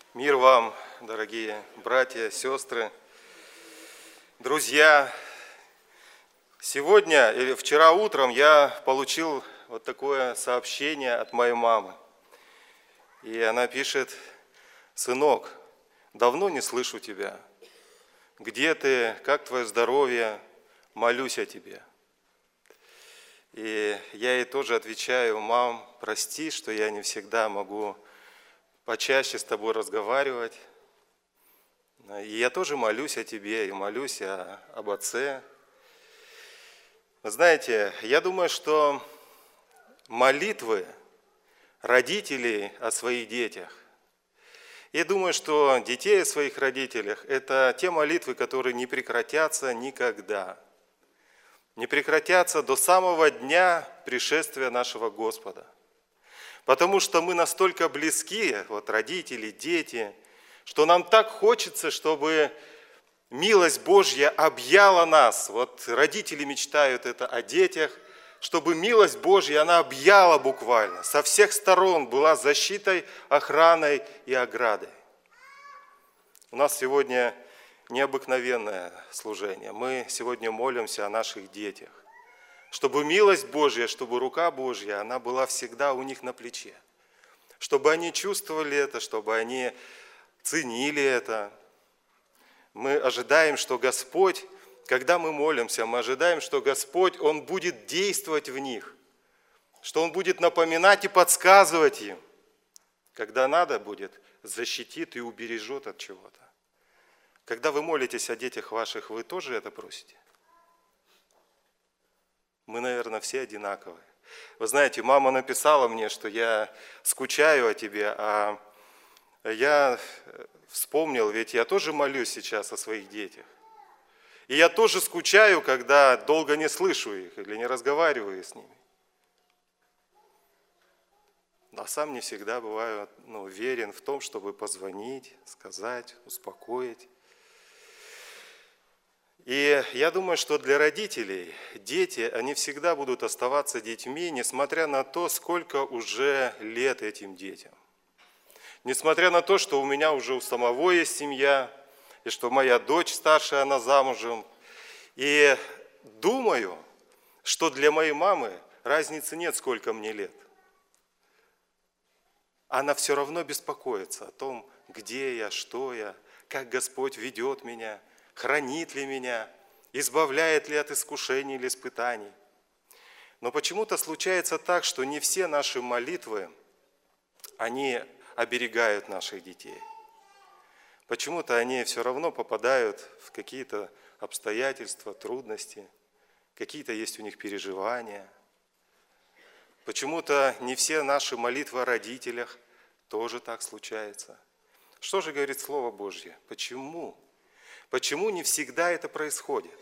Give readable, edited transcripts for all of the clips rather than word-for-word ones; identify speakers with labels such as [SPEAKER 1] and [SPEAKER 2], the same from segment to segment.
[SPEAKER 1] Мир вам, дорогие братья, сестры, друзья. Сегодня или вчера утром я получил вот такое сообщение от моей мамы. И она пишет: «Сынок, давно не слышу тебя. Где ты? Как твое здоровье? Молюсь о тебе». И я ей тоже отвечаю: «Мам, прости, что я не всегда могу почаще с тобой разговаривать. И я тоже молюсь о тебе, и молюсь об отце». Вы знаете, я думаю, что молитвы родителей о своих детях, я думаю, что детей о своих родителях – это те молитвы, которые не прекратятся никогда. Не прекратятся до самого дня пришествия нашего Господа. Потому что мы настолько близки, вот родители, дети, что нам так хочется, чтобы милость Божья объяла нас. Вот родители мечтают это о детях, чтобы милость Божья, она объяла буквально. Со всех сторон была защитой, охраной и оградой. У нас сегодня необыкновенное служение. Мы сегодня молимся о наших детях. Чтобы милость Божья, чтобы рука Божья, она была всегда у них на плече. Чтобы они чувствовали это, чтобы они ценили это. Мы ожидаем, что Господь, когда мы молимся, мы ожидаем, что Господь, Он будет действовать в них. Что Он будет напоминать и подсказывать им. Когда надо будет, защитит и убережет от чего-то. Когда вы молитесь о детях ваших, вы тоже это просите? Мы, наверное, все одинаковые. Вы знаете, мама написала мне, что я скучаю о тебе, а я вспомнил, ведь я тоже молюсь сейчас о своих детях. И я тоже скучаю, когда долго не слышу их или не разговариваю с ними. А сам не всегда бываю уверен в том, чтобы позвонить, сказать, успокоить. И я думаю, что для родителей дети, они всегда будут оставаться детьми, несмотря на то, сколько уже лет этим детям. Несмотря на то, что у меня уже у самого есть семья, и что моя дочь старшая, она замужем. И думаю, что для моей мамы разницы нет, сколько мне лет. Она все равно беспокоится о том, где я, что я, как Господь ведет меня, хранит ли меня, избавляет ли от искушений или испытаний. Но почему-то случается так, что не все наши молитвы, они оберегают наших детей. Почему-то они все равно попадают в какие-то обстоятельства, трудности, какие-то есть у них переживания. Почему-то не все наши молитвы о родителях тоже так случается. Что же говорит Слово Божье? Почему? Почему не всегда это происходит?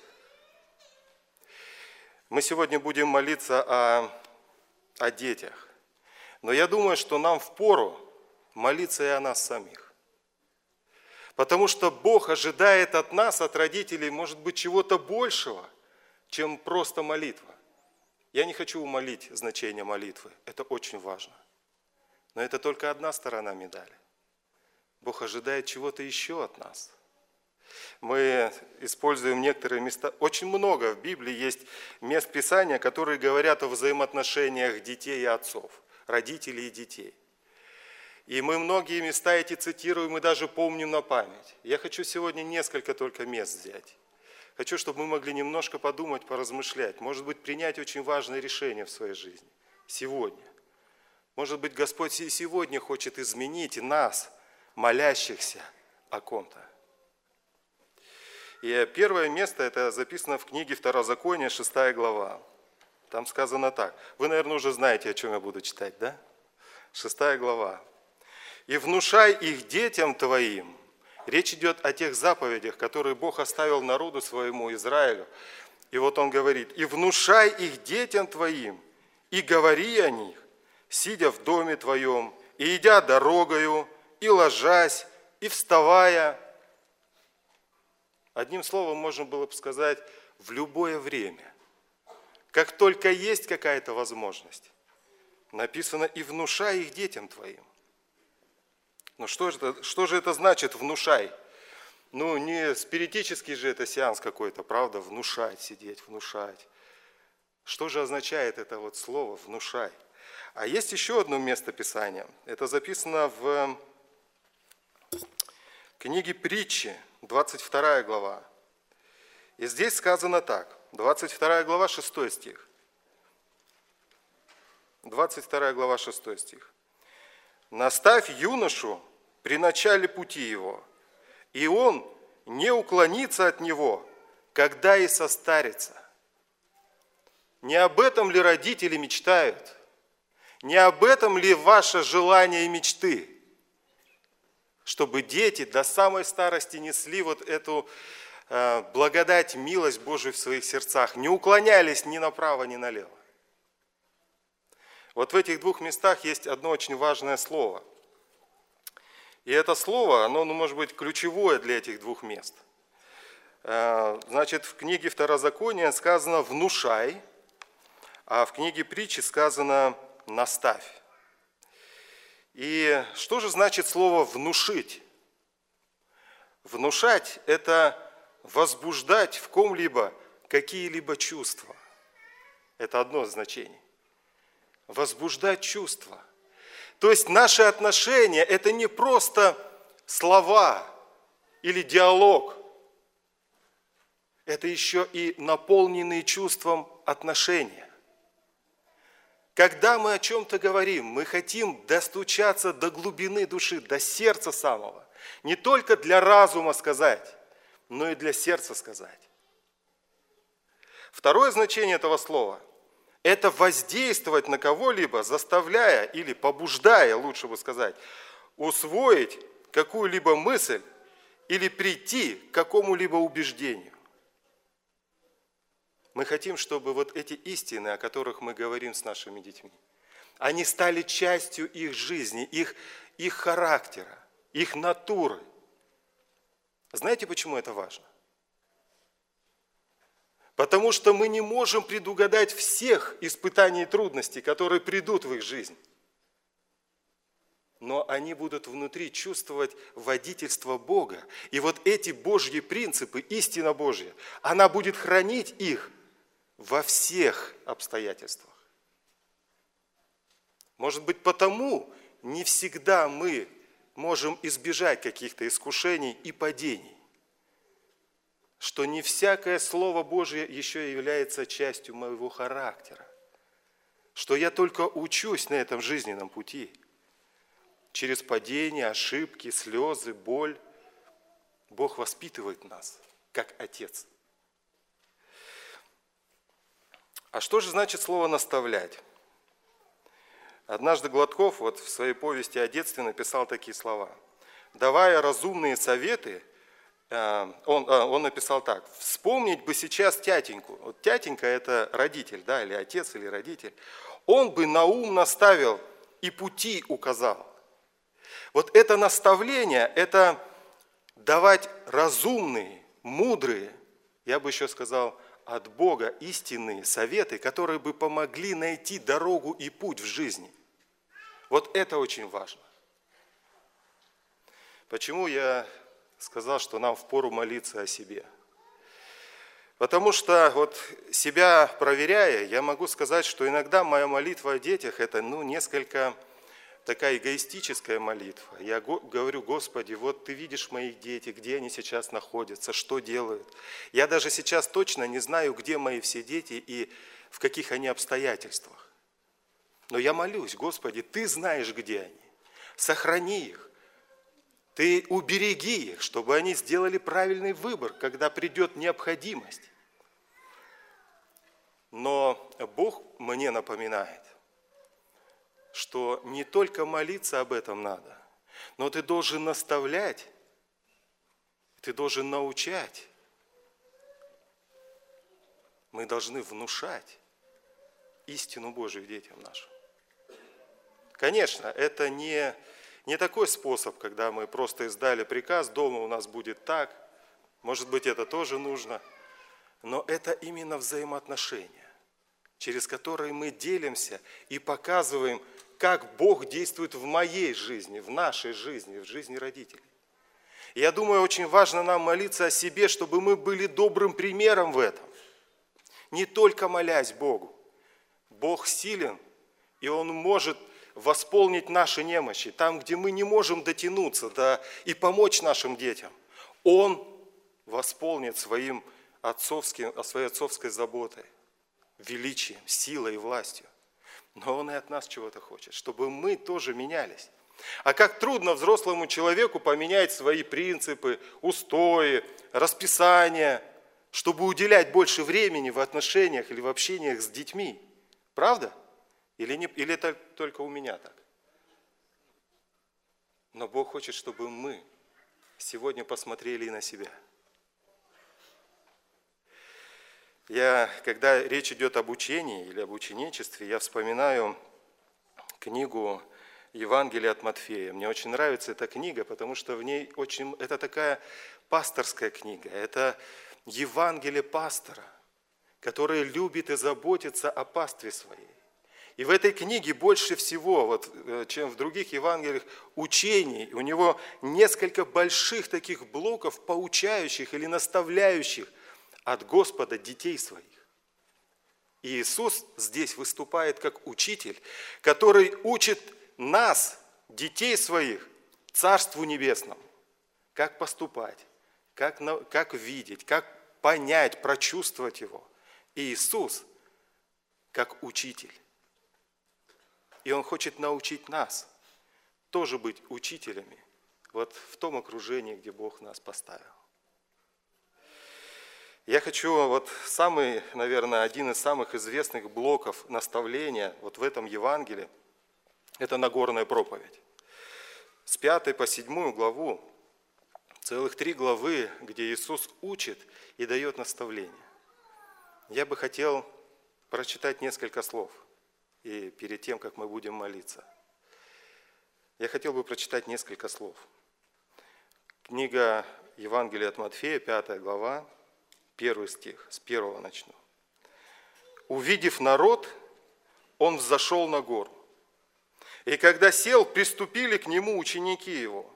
[SPEAKER 1] Мы сегодня будем молиться о детях. Но я думаю, что нам впору молиться и о нас самих. Потому что Бог ожидает от нас, от родителей, может быть, чего-то большего, чем просто молитва. Я не хочу умалить значение молитвы. Это очень важно. Но это только одна сторона медали. Бог ожидает чего-то еще от нас. Мы используем некоторые места. Очень много в Библии есть мест Писания, которые говорят о взаимоотношениях детей и отцов, родителей и детей. И мы многие места эти цитируем и даже помним на память. Я хочу сегодня несколько только мест взять. Хочу, чтобы мы могли немножко подумать, поразмышлять. Может быть, принять очень важное решение в своей жизни. Сегодня. Может быть, Господь и сегодня хочет изменить нас, молящихся о ком-то. И первое место, это записано в книге Второзакония, 6 глава. Там сказано так. Вы, наверное, уже знаете, о чем я буду читать, да? 6 глава. «И внушай их детям твоим». Речь идет о тех заповедях, которые Бог оставил народу своему, Израилю. И вот он говорит: «И внушай их детям твоим, и говори о них, сидя в доме твоем, и идя дорогою, и ложась, и вставая». Одним словом, можно было бы сказать, в любое время. Как только есть какая-то возможность, написано: «И внушай их детям твоим». Но что же это значит «внушай»? Ну, не спиритический же это сеанс какой-то, правда? Внушать, сидеть, внушать. Что же означает это вот слово «внушай»? А есть еще одно место Писания. Это записано в книге Притчи, 22 глава. И здесь сказано так, 22 глава, 6 стих. 22 глава, 6 стих. «Наставь юношу при начале пути его, и он не уклонится от него, когда и состарится». Не об этом ли родители мечтают? Не об этом ли ваше желание и мечты? Чтобы дети до самой старости несли вот эту благодать, милость Божию в своих сердцах, не уклонялись ни направо, ни налево. Вот в этих двух местах есть одно очень важное слово. И это слово, оно может быть ключевое для этих двух мест. Значит, в книге Второзакония сказано «внушай», а в книге Притчи сказано «наставь». И что же значит слово «внушить»? Внушать – это возбуждать в ком-либо какие-либо чувства. Это одно значение. Возбуждать чувства. То есть наши отношения – это не просто слова или диалог. Это еще и наполненные чувством отношения. Когда мы о чем-то говорим, мы хотим достучаться до глубины души, до сердца самого. Не только для разума сказать, но и для сердца сказать. Второе значение этого слова – это воздействовать на кого-либо, заставляя или побуждая, лучше бы сказать, усвоить какую-либо мысль или прийти к какому-либо убеждению. Мы хотим, чтобы вот эти истины, о которых мы говорим с нашими детьми, они стали частью их жизни, их характера, их натуры. Знаете, почему это важно? Потому что мы не можем предугадать всех испытаний и трудностей, которые придут в их жизнь. Но они будут внутри чувствовать водительство Бога. И вот эти Божьи принципы, истина Божья, она будет хранить их во всех обстоятельствах. Может быть, потому не всегда мы можем избежать каких-то искушений и падений, что не всякое Слово Божье еще является частью моего характера, что я только учусь на этом жизненном пути. Через падения, ошибки, слезы, боль Бог воспитывает нас, как Отец. А что же значит слово «наставлять»? Однажды Гладков вот в своей повести о детстве написал такие слова. Давая разумные советы, он написал так. Вспомнить бы сейчас тятеньку. Вот тятенька – это родитель, да, или отец, или родитель. Он бы на ум наставил и пути указал. Вот это наставление – это давать разумные, мудрые, я бы еще сказал, от Бога истинные советы, которые бы помогли найти дорогу и путь в жизни. Вот это очень важно. Почему я сказал, что нам впору молиться о себе? Потому что вот себя проверяя, я могу сказать, что иногда моя молитва о детях – это несколько такая эгоистическая молитва. Я говорю: Господи, вот Ты видишь моих детей, где они сейчас находятся, что делают. Я даже сейчас точно не знаю, где мои все дети и в каких они обстоятельствах. Но я молюсь: Господи, Ты знаешь, где они. Сохрани их. Ты убереги их, чтобы они сделали правильный выбор, когда придет необходимость. Но Бог мне напоминает, что не только молиться об этом надо, но ты должен наставлять, ты должен научать. Мы должны внушать истину Божию детям нашим. Конечно, это не такой способ, когда мы просто издали приказ, дома у нас будет так, может быть, это тоже нужно, но это именно взаимоотношения, через которые мы делимся и показываем, как Бог действует в моей жизни, в нашей жизни, в жизни родителей. И я думаю, очень важно нам молиться о себе, чтобы мы были добрым примером в этом. Не только молясь Богу. Бог силен, и Он может восполнить наши немощи. Там, где мы не можем дотянуться и помочь нашим детям, Он восполнит своей отцовской заботой, величием, силой и властью. Но Он и от нас чего-то хочет, чтобы мы тоже менялись. А как трудно взрослому человеку поменять свои принципы, устои, расписания, чтобы уделять больше времени в отношениях или в общениях с детьми. Правда? Или это только у меня так? Но Бог хочет, чтобы мы сегодня посмотрели и на себя. Когда речь идет об учении или об ученичестве, я вспоминаю книгу Евангелие от Матфея. Мне очень нравится эта книга, потому что в ней это такая пасторская книга. Это Евангелие пастора, который любит и заботится о пастве своей. И в этой книге больше всего, чем в других Евангелиях, учений. У него несколько больших таких блоков, поучающих или наставляющих от Господа детей своих. И Иисус здесь выступает как учитель, который учит нас, детей своих, Царству Небесному. Как поступать, как видеть, как понять, прочувствовать Его. И Иисус как учитель. И Он хочет научить нас тоже быть учителями в том окружении, где Бог нас поставил. Я хочу самый, наверное, один из самых известных блоков наставления в этом Евангелии, это Нагорная проповедь. С 5 по 7 главу, целых 3 главы, где Иисус учит и дает наставления. Я бы хотел прочитать несколько слов, и перед тем, как мы будем молиться. Я хотел бы прочитать несколько слов. Книга Евангелия от Матфея, 5 глава, 1 стих, с 1 начну. «Увидев народ, он взошел на гору. И когда сел, приступили к нему ученики его.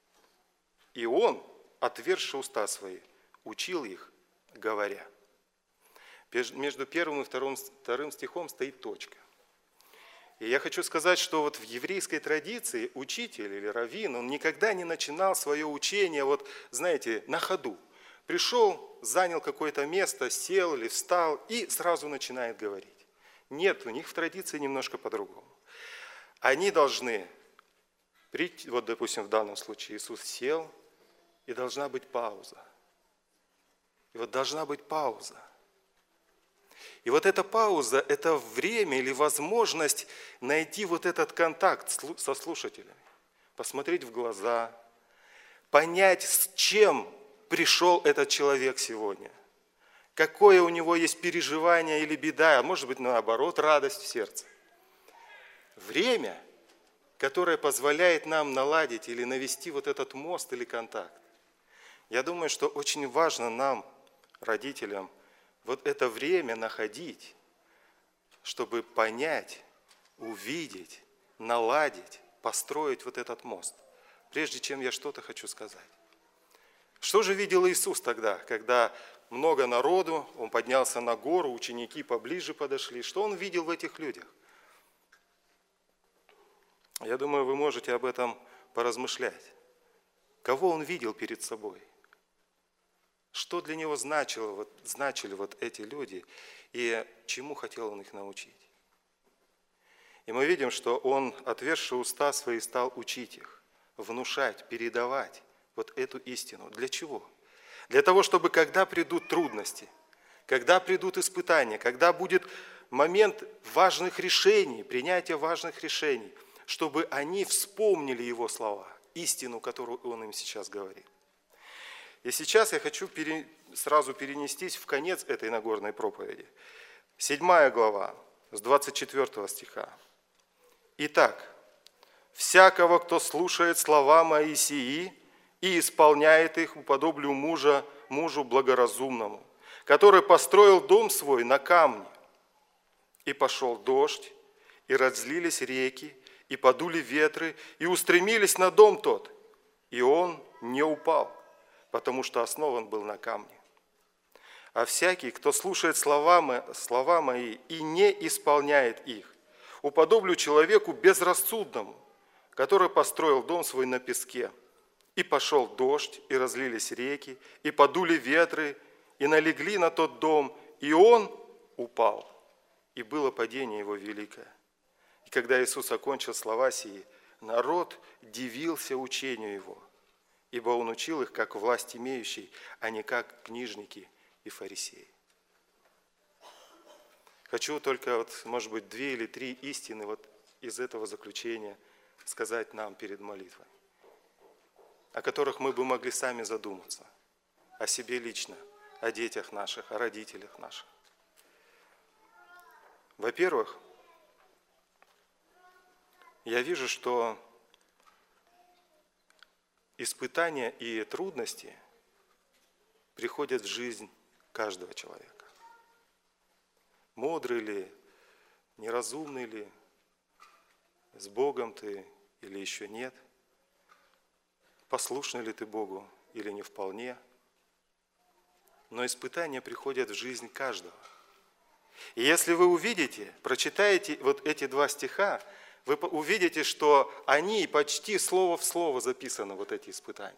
[SPEAKER 1] И он, отверзши уста свои, учил их, говоря». Между 1 и 2 стихом стоит точка. И я хочу сказать, что в еврейской традиции учитель или раввин, он никогда не начинал свое учение, на ходу. Пришел, занял какое-то место, сел или встал и сразу начинает говорить. Нет, у них в традиции немножко по-другому. Они должны прийти, допустим, в данном случае Иисус сел, и должна быть пауза. И должна быть пауза. И эта пауза, это время или возможность найти этот контакт со слушателями, посмотреть в глаза, понять, с чем пришел этот человек сегодня, какое у него есть переживание или беда, а может быть, наоборот, радость в сердце. Время, которое позволяет нам наладить или навести этот мост или контакт. Я думаю, что очень важно нам, родителям, это время находить, чтобы понять, увидеть, наладить, построить этот мост, прежде чем я что-то хочу сказать. Что же видел Иисус тогда, когда много народу, Он поднялся на гору, ученики поближе подошли? Что Он видел в этих людях? Я думаю, вы можете об этом поразмышлять. Кого Он видел перед собой? Что для Него значили эти люди и чему хотел Он их научить? И мы видим, что Он, отверзши уста свои, стал учить их, внушать, передавать эту истину. Для чего? Для того, чтобы когда придут трудности, когда придут испытания, когда будет момент важных решений, принятия важных решений, чтобы они вспомнили Его слова, истину, которую Он им сейчас говорит. И сейчас я хочу сразу перенестись в конец этой Нагорной проповеди. 7 глава, с 24 стиха. «Итак, всякого, кто слушает слова мои сии и исполняет их, уподоблю мужу благоразумному, который построил дом свой на камне. И пошел дождь, и разлились реки, и подули ветры, и устремились на дом тот, и он не упал, потому что основан был на камне. А всякий, кто слушает слова мои и не исполняет их, уподоблю человеку безрассудному, который построил дом свой на песке. И пошел дождь, и разлились реки, и подули ветры, и налегли на тот дом, и он упал, и было падение его великое. И когда Иисус окончил слова сии, народ дивился учению его, ибо он учил их как власть имеющий, а не как книжники и фарисеи. Хочу только, может быть, 2 или 3 истины из этого заключения сказать нам перед молитвой, о которых мы бы могли сами задуматься, о себе лично, о детях наших, о родителях наших. Во-первых, я вижу, что испытания и трудности приходят в жизнь каждого человека. Мудрый ли, неразумный ли, с Богом ты или еще нет, послушный ли ты Богу или не вполне, но испытания приходят в жизнь каждого. И если вы увидите, прочитаете вот эти 2 стиха, вы увидите, что они почти слово в слово записаны, вот эти испытания.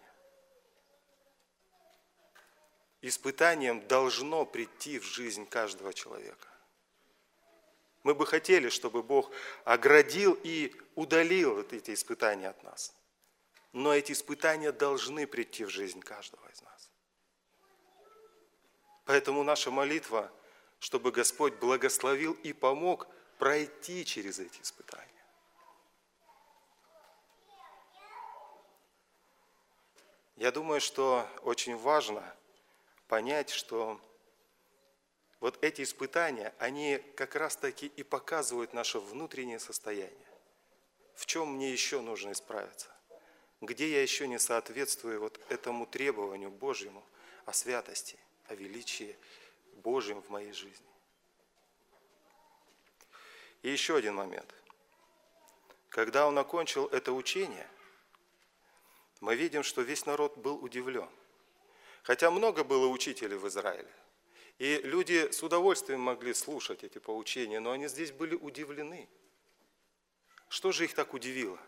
[SPEAKER 1] Испытанием должно прийти в жизнь каждого человека. Мы бы хотели, чтобы Бог оградил и удалил вот эти испытания от нас. Но эти испытания должны прийти в жизнь каждого из нас. Поэтому наша молитва, чтобы Господь благословил и помог пройти через эти испытания. Я думаю, что очень важно понять, что вот эти испытания, они как раз-таки и показывают наше внутреннее состояние. В чем мне еще нужно исправиться? Где я еще не соответствую вот этому требованию Божьему о святости, о величии Божьем в моей жизни? И еще один момент. Когда он окончил это учение, мы видим, что весь народ был удивлен. Хотя много было учителей в Израиле. И люди с удовольствием могли слушать эти поучения, но они здесь были удивлены. Что же их так удивило?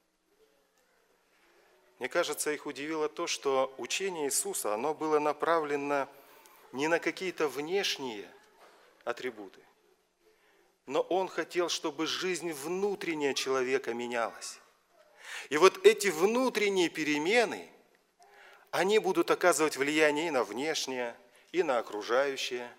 [SPEAKER 1] Мне кажется, их удивило то, что учение Иисуса, оно было направлено не на какие-то внешние атрибуты, но Он хотел, чтобы жизнь внутренняя человека менялась. И вот эти внутренние перемены, они будут оказывать влияние и на внешнее, и на окружающее.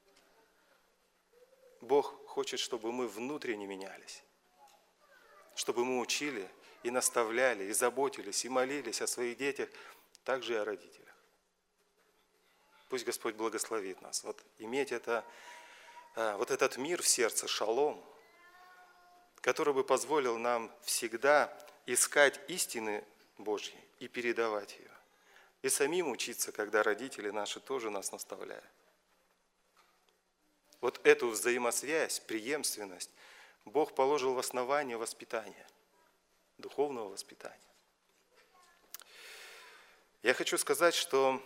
[SPEAKER 1] Бог хочет, чтобы мы внутренне менялись, чтобы мы учили и наставляли, и заботились, и молились о своих детях, также и о родителях. Пусть Господь благословит нас. Вот иметь вот этот мир в сердце, шалом, который бы позволил нам всегда искать истины Божьи и передавать ее. И самим учиться, когда родители наши тоже нас наставляют. Вот эту взаимосвязь, преемственность Бог положил в основание воспитания, духовного воспитания. Я хочу сказать, что,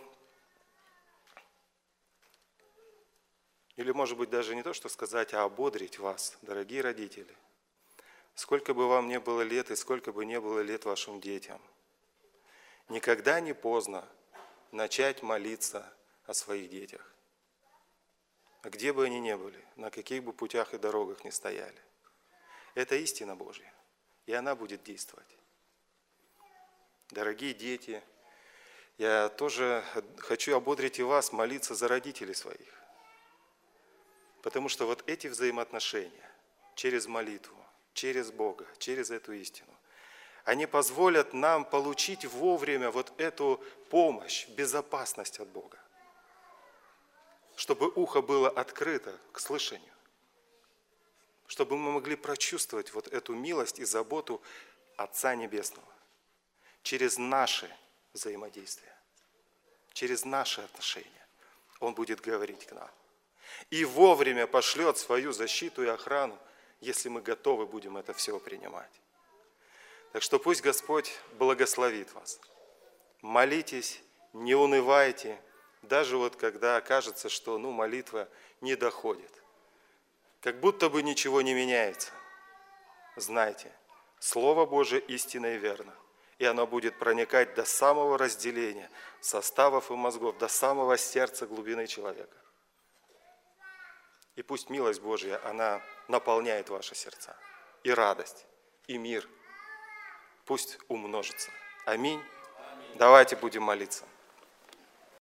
[SPEAKER 1] или может быть даже не то, что сказать, а ободрить вас, дорогие родители. Сколько бы вам ни было лет и сколько бы ни было лет вашим детям, никогда не поздно начать молиться о своих детях. Где бы они ни были, на каких бы путях и дорогах ни стояли. Это истина Божья, и она будет действовать. Дорогие дети, я тоже хочу ободрить и вас молиться за родителей своих. Потому что вот эти взаимоотношения через молитву, через Бога, через эту истину, они позволят нам получить вовремя вот эту помощь, безопасность от Бога. Чтобы ухо было открыто к слышанию. Чтобы мы могли прочувствовать вот эту милость и заботу Отца Небесного. Через наше взаимодействие, через наши отношения Он будет говорить к нам. И вовремя пошлет свою защиту и охрану, если мы готовы будем это все принимать. Так что пусть Господь благословит вас. Молитесь, не унывайте, даже вот когда кажется, что молитва не доходит. Как будто бы ничего не меняется. Знайте, Слово Божие истинно и верно. И оно будет проникать до самого разделения составов и мозгов, до самого сердца глубины человека. И пусть милость Божья, она наполняет ваши сердца. И радость, и мир. Пусть умножится. Аминь. Давайте будем молиться.